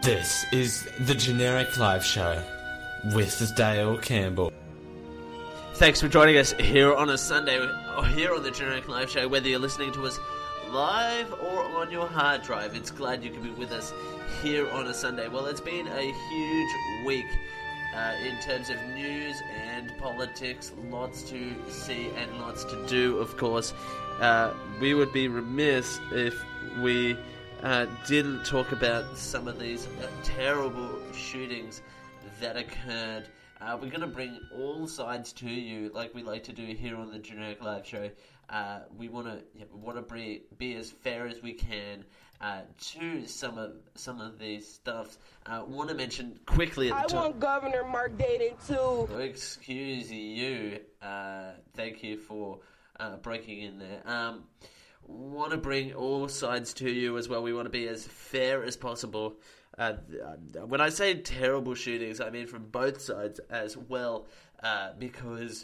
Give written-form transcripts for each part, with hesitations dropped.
This is the Generic Live Show with Dale Campbell. Thanks for joining us here on a Sunday, or here on the Generic Live Show, whether you're listening to us live or on your hard drive. It's glad you can be with us here on a Sunday. Well, it's been a huge week in terms of news and politics. Lots to see and lots to do, of course. We would be remiss if we didn't talk about some of these terrible shootings that occurred. We're going to bring all sides to you, like we like to do here on the Generic Live Show. We want to be as fair as we can to some of these stuffs. Want to mention quickly at the top. I want Governor Mark Dayton too. Excuse you. Thank you for breaking in there. Want to bring all sides to you as well. We want to be as fair as possible. When I say terrible shootings, I mean from both sides as well, because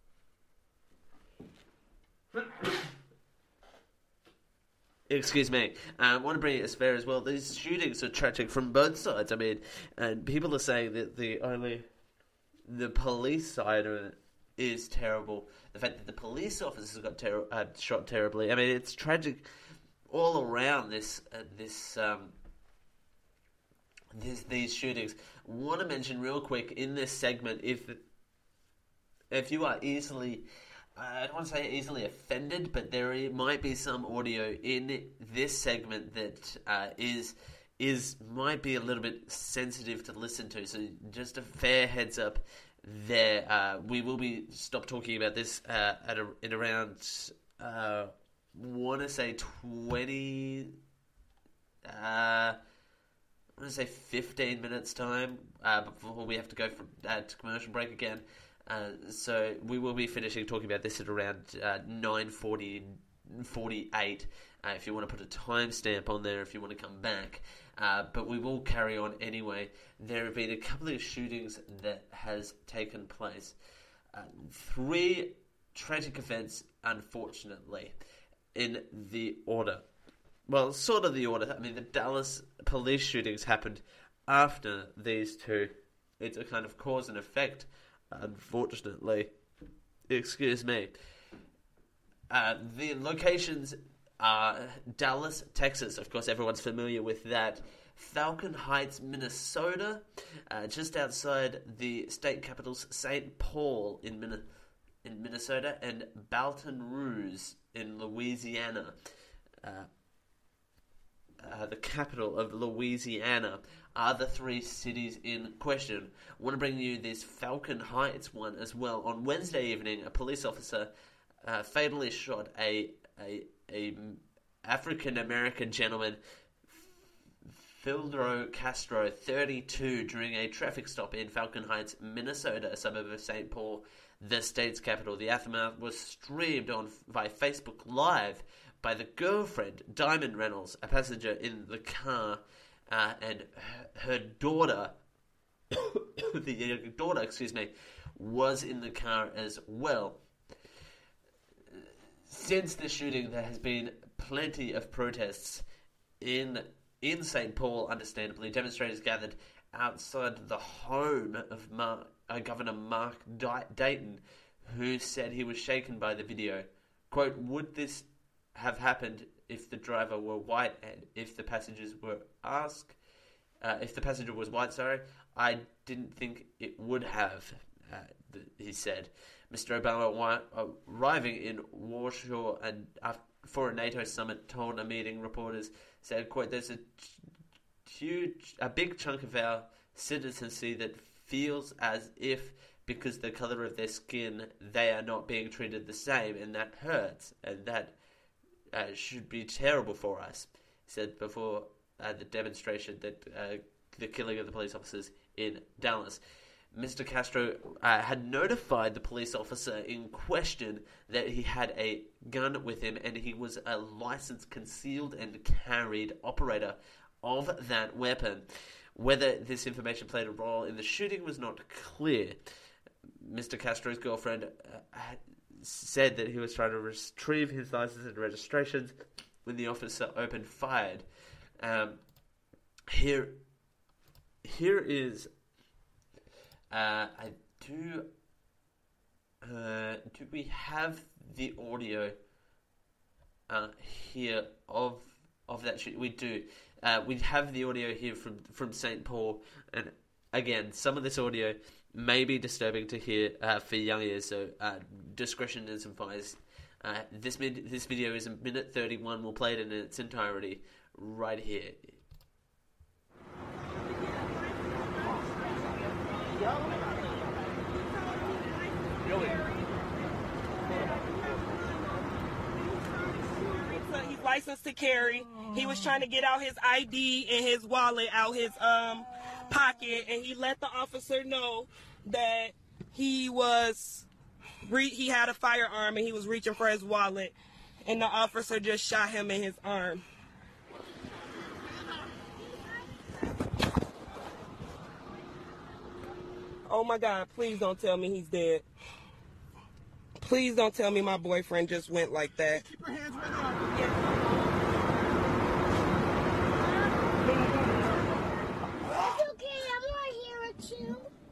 excuse me, I want to bring it as fair as well. These shootings are tragic from both sides. I mean, and people are saying that the police side of it is terrible. The fact that the police officers got shot terribly. I mean, it's tragic all around these shootings. Want to mention real quick in this segment, if you are easily, I don't want to say easily offended, but there might be some audio in this segment that might be a little bit sensitive to listen to. So just a fair heads up there. We will be stop talking about this in around want to say 20. I want to say 15 minutes time before we have to go to commercial break again. So we will be finishing talking about this at around 9:48. If you want to put a timestamp on there, if you want to come back. But we will carry on anyway. There have been a couple of shootings that has taken place. 3 tragic events, unfortunately, in the order. Well, sort of the order. I mean, the Dallas police shootings happened after these two. It's a kind of cause and effect, unfortunately. Excuse me. The locations are Dallas, Texas. Of course, everyone's familiar with that. Falcon Heights, Minnesota, just outside the state capital's St. Paul in Minnesota, and Baton Rouge in Louisiana. The capital of Louisiana are the 3 cities in question. I want to bring you this Falcon Heights one as well. On Wednesday evening, a police officer fatally shot a African-American gentleman, Phildro Castro, 32, during a traffic stop in Falcon Heights, Minnesota, a suburb of St. Paul, the state's capital. The aftermath was streamed on by Facebook Live by the girlfriend, Diamond Reynolds, a passenger in the car, and her daughter, the daughter, was in the car as well. Since the shooting, there has been plenty of protests in St. Paul, understandably. Demonstrators gathered outside the home of Governor Mark Dayton, who said he was shaken by the video. Quote, would this have happened if the driver were white and if the passengers were if the passenger was white, I didn't think it would have, he said. Mr. Obama, arriving in Warsaw and for a NATO summit, told a meeting reporters, said, quote, there's a big chunk of our citizenry that feels as if because the color of their skin, they are not being treated the same, and that hurts, and that should be terrible for us, he said before the demonstration that the killing of the police officers in Dallas. Mr. Castro had notified the police officer in question that he had a gun with him and he was a licensed concealed and carried operator of that weapon. Whether this information played a role in the shooting was not clear. Mr. Castro's girlfriend said that he was trying to retrieve his license and registrations when the officer opened fire. Here here is. I do. Do we have the audio here of that shooting? We do. We have the audio here from St. Paul, and again, some of this audio may be disturbing to hear for young ears, so discretion is advised. This video is a minute 31. We'll play it in its entirety right here. He's licensed to carry. He was trying to get out his ID and his wallet out his pocket, and he let the officer know that he had a firearm and he was reaching for his wallet, and the officer just shot him in his arm. Oh my God, please don't tell me he's dead. Please don't tell me my boyfriend just went like that. Keep your hands right up. It's okay, I'm right here with you.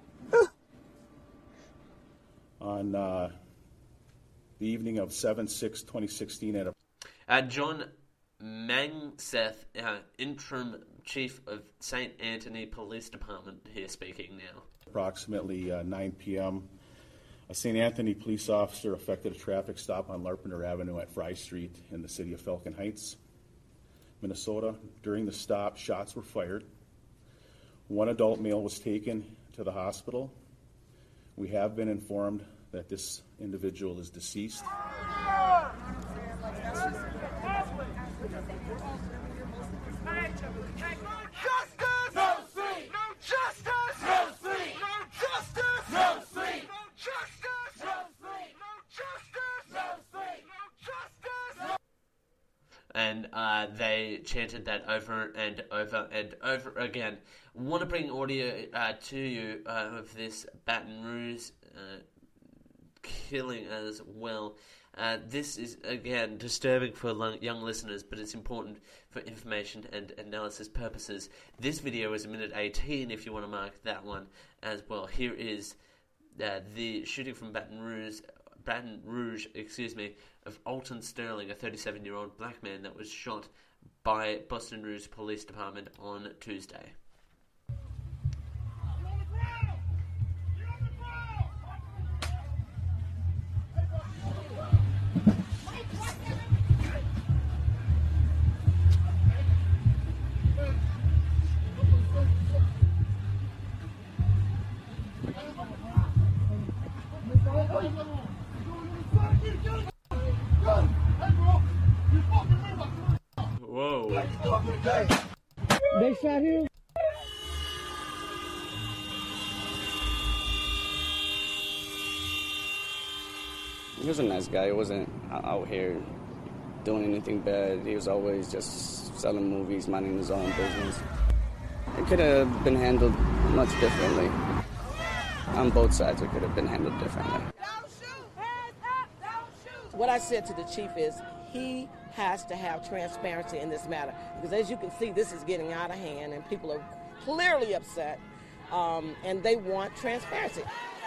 On the evening of 7/6/2016 at John Mangseth, interim chief of St. Anthony Police Department, here speaking now. approximately 9 p.m., a St. Anthony police officer effected a traffic stop on Larpenteur Avenue at Fry Street in the city of Falcon Heights, Minnesota. During the stop, shots were fired. One adult male was taken to the hospital. We have been informed that this individual is deceased. And they chanted that over and over and over again. Want to bring audio to you of this Baton Rouge killing as well. This is, again, disturbing for young listeners, but it's important for information and analysis purposes. This video is a minute 18, if you want to mark that one as well. Here is the shooting from Baton Rouge, of Alton Sterling, a 37-year-old black man that was shot by Baton Rouge Police Department on Tuesday. Whoa. They shot him? He was a nice guy. He wasn't out here doing anything bad. He was always just selling movies, minding his own business. It could have been handled much differently. On both sides, it could have been handled differently. Don't shoot! Hands up! Don't shoot! What I said to the chief is he has to have transparency in this matter. Because as you can see, this is getting out of hand and people are clearly upset and they want transparency.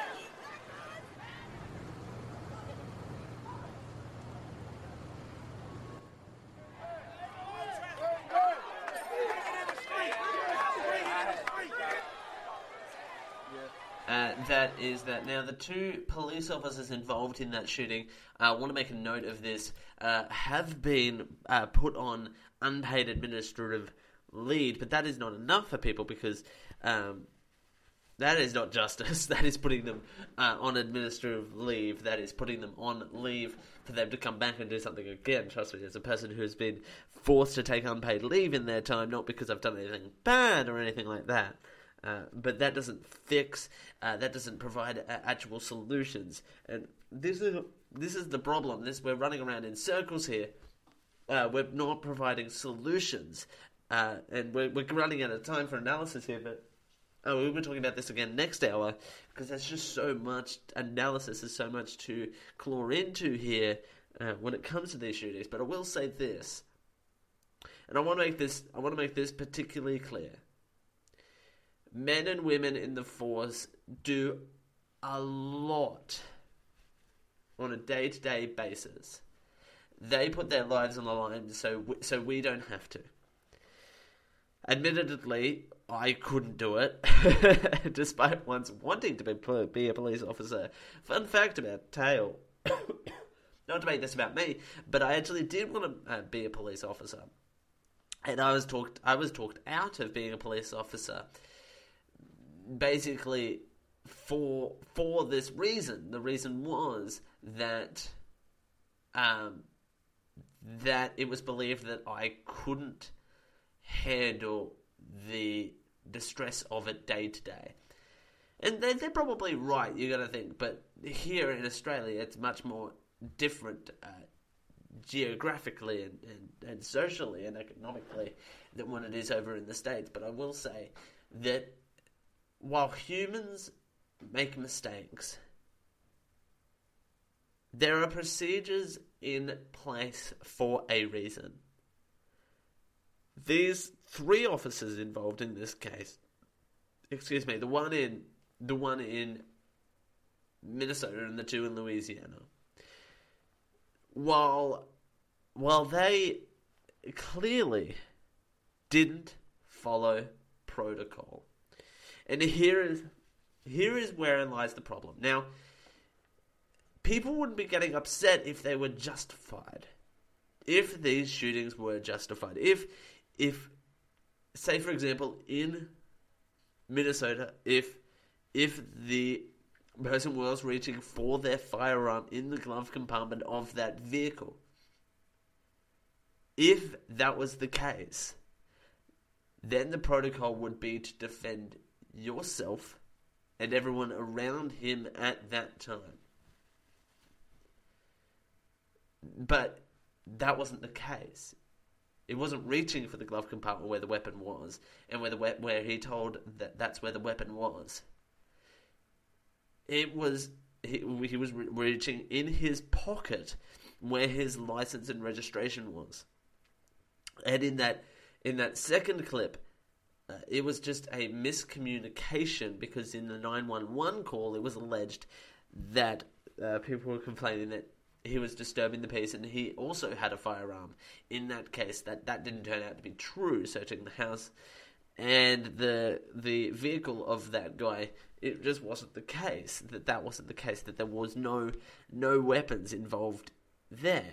That is that. Now, the two police officers involved in that shooting, I want to make a note of this, have been put on unpaid administrative leave, but that is not enough for people because that is not justice. That is putting them on administrative leave. That is putting them on leave for them to come back and do something again. Trust me, as a person who has been forced to take unpaid leave in their time, not because I've done anything bad or anything like that. But that doesn't fix, that doesn't provide actual solutions. And this is the problem. We're running around in circles here. We're not providing solutions. And we're running out of time for analysis here, but we'll be talking about this again next hour, because there's just so much analysis, there's so much to claw into here when it comes to these shootings. But I will say this, and I want to make this particularly clear. men and women in the force do a lot on a day-to-day basis. They put their lives on the line so we don't have to. Admittedly, I couldn't do it, despite once wanting to be a police officer. Fun fact about Tail, not to make this about me, but I actually did want to be a police officer. And I was talked out of being a police officer, basically for this reason. The reason was that that it was believed that I couldn't handle the stress of it day to day. And they're probably right, you got to think, but here in Australia it's much more different geographically and socially and economically than what it is over in the States. But I will say that while humans make mistakes, there are procedures in place for a reason. These 3 officers involved in this case, the one in Minnesota and the 2 in Louisiana, while they clearly didn't follow protocol, and here is wherein lies the problem. Now, people wouldn't be getting upset if they were justified, if these shootings were justified, if say for example in Minnesota, if the person was reaching for their firearm in the glove compartment of that vehicle, if that was the case, then the protocol would be to defend yourself and everyone around him at that time. But that wasn't the case. It wasn't reaching for the glove compartment where the weapon was, and where he told that's where the weapon was. It was he was reaching in his pocket where his license and registration was. And in that second clip, it was just a miscommunication, because in the 911 call it was alleged that people were complaining that he was disturbing the peace and he also had a firearm. In that case, that didn't turn out to be true, searching the house and the vehicle of that guy. It just wasn't the case. That wasn't the case, that there was no weapons involved there.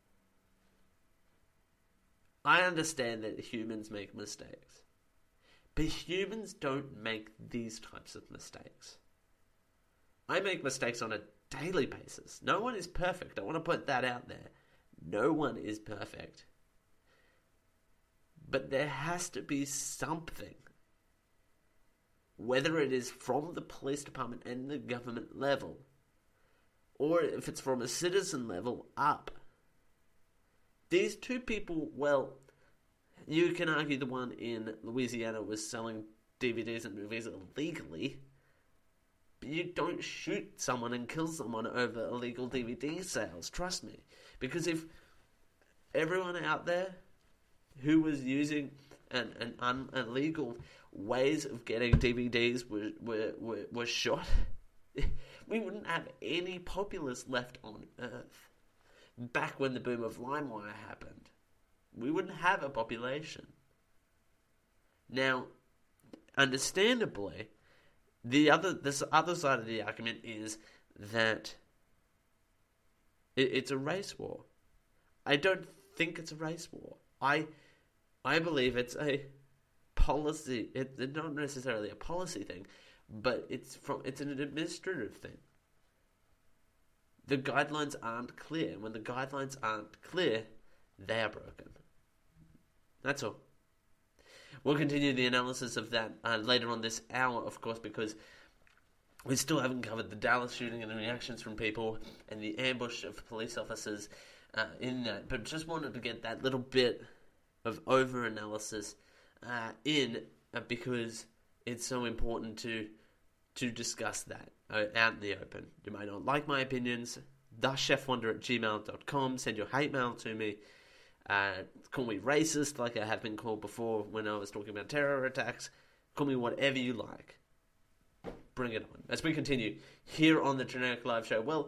I understand that humans make mistakes, but humans don't make these types of mistakes. I make mistakes on a daily basis. No one is perfect. I want to put that out there. No one is perfect. But there has to be something, whether it is from the police department and the government level, or if it's from a citizen level up. These 2 people, well, you can argue the one in Louisiana was selling DVDs and movies illegally. You don't shoot someone and kill someone over illegal DVD sales, trust me. Because if everyone out there who was using an illegal ways of getting DVDs were shot, we wouldn't have any populace left on Earth. Back when the boom of LimeWire happened, we wouldn't have a population. Now, understandably, this other side of the argument is that it's a race war. I don't think it's a race war. I believe it's a policy. It's not necessarily a policy thing, but it's an administrative thing. The guidelines aren't clear. When the guidelines aren't clear, they are broken. That's all. We'll continue the analysis of that later on this hour, of course, because we still haven't covered the Dallas shooting and the reactions from people and the ambush of police officers in that. But just wanted to get that little bit of over-analysis in because it's so important to discuss that out in the open. You might not like my opinions. thechefwonder@gmail.com. Send your hate mail to me. Call me racist like I have been called before when I was talking about terror attacks. Call me whatever you like. Bring it on. As we continue here on the Generic Live Show, well,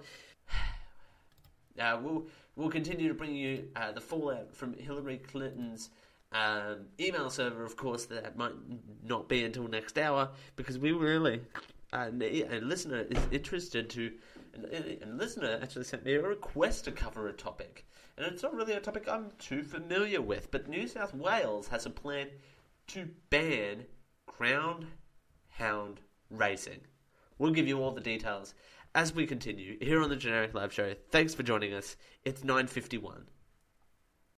we'll continue to bring you the fallout from Hillary Clinton's email server. Of course, that might not be until next hour, because we really, a listener is interested to, and a listener actually sent me a request to cover a topic. And it's not really a topic I'm too familiar with, but New South Wales has a plan to ban greyhound racing. We'll give you all the details as we continue here on the Generic Live Show. Thanks for joining us. It's 9:51.